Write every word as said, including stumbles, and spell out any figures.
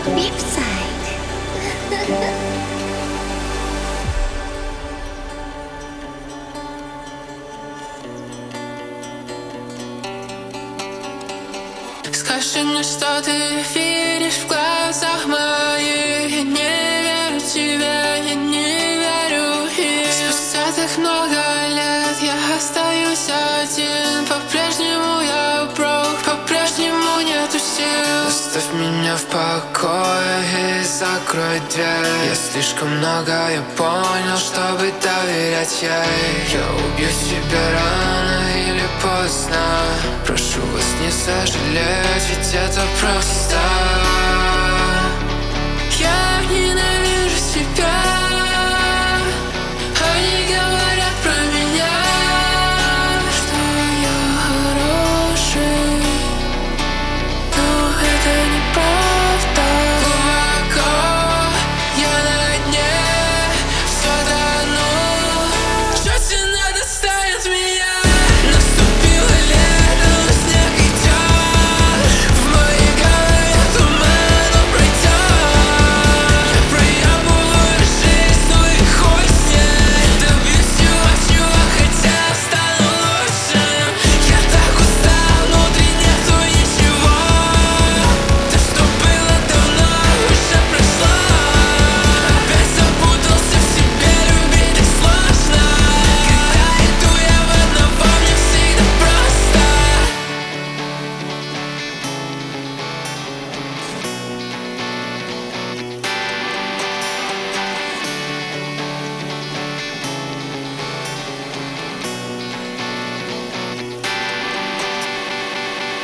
Вип-сайт. Скажи мне, что ты видишь в глазах моих. Я не верю тебе, я не верю им. Спустя так много лет я остаюсь один. По-прежнему я брок, по-прежнему нету сил. Оставь меня в покое и закрой дверь. Я слишком много я понял, чтобы доверять ей. Я убью тебя рано или поздно. Прошу вас не сожалеть, ведь это просто